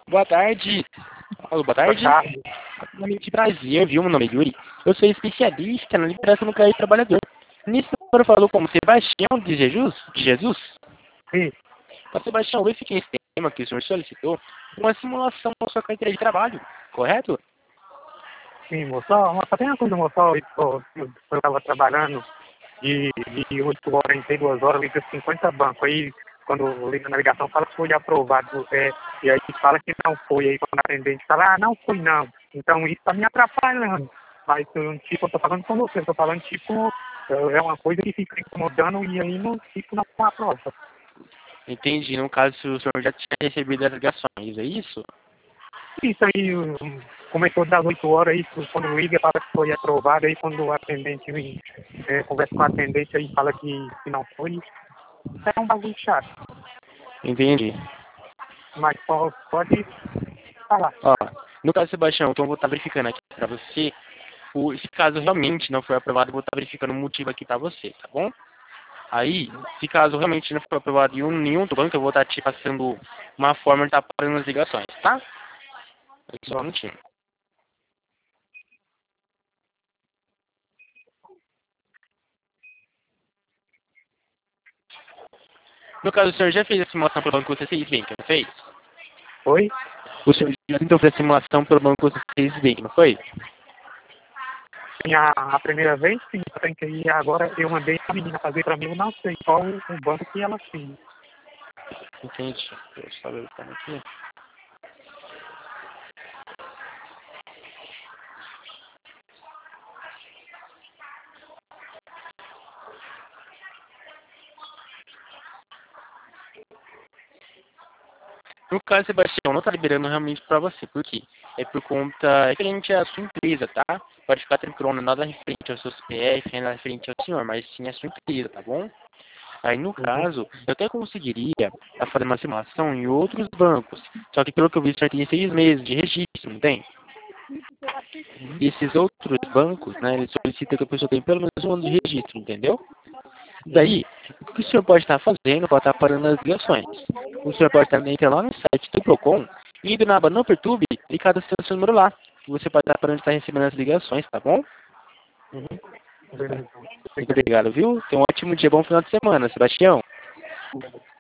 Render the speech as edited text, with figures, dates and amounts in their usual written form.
Boa tarde. Alô, boa Boa tarde. tarde. Que prazer, viu? Meu nome é Yuri. Eu sou especialista na liberação do crédito trabalhador. Nisso, o senhor falou como Sebastião de Jesus? Sim, Então, Sebastião, eu fiquei esse tema que o senhor solicitou uma simulação da sua carteira de trabalho, correto? sim, moço. Só tem uma coisa, moço. Eu estava trabalhando de 8 horas em 2 horas, liga 50 bancos. Aí, quando liga na ligação, fala que foi aprovado. E aí fala que não foi. Aí, quando a atendente fala, não foi não. Então, isso está me atrapalhando. Mas, tipo, eu tô falando com você. Eu tô falando, tipo, é uma coisa que fica incomodando e aí não fico na prova. Entendi. No caso, se o senhor já tinha recebido as ligações, é isso? Isso aí começou das 8 horas, aí quando liga fala que foi aprovado, aí quando o atendente conversa com o atendente aí fala que não foi, isso é um bagulho chato. Entendi. Mas pode falar. Ó, no caso, Sebastião, então eu vou estar verificando aqui para você. Se caso realmente não foi aprovado, eu vou estar verificando o motivo aqui para você, tá bom? Aí, se caso realmente não for aprovado em nenhum outro banco, eu vou estar te passando uma forma de estar parando as ligações, tá? Só um minutinho. No caso, o senhor já fez a simulação pelo banco C6 Bank, não fez? Foi? O senhor já tentou fazer a simulação pelo banco C6 Bank, não foi? Sim, a primeira vez, sim, tem que ir agora, eu mandei a menina fazer pra mim, eu não sei qual o banco que ela fez. Entendi. Deixa eu só verificar aqui. No caso, Sebastião, não está liberando realmente para você. Por quê? É por conta referente à sua empresa, tá? Pode ficar tranquilo, não é nada referente ao seu CPF, não é nada referente ao senhor, mas sim à sua empresa, tá bom? Aí, no Uhum. caso, eu até conseguiria fazer uma simulação em outros bancos. Só que, pelo que eu vi, você tem 6 meses de registro, não tem? E esses outros bancos, né, eles solicitam que a pessoa tenha pelo menos 1 ano de registro, entendeu? Uhum. Daí, o que o senhor pode estar fazendo pode estar parando as ligações. O senhor pode estar entrando lá no site do Procon, indo na aba Não Perturbe e cadastrar o seu número lá. Que você pode estar parando de estar recebendo as ligações, tá bom? Uhum. Beleza, então. Muito obrigado, viu? Tenha um ótimo dia, bom final de semana, Sebastião.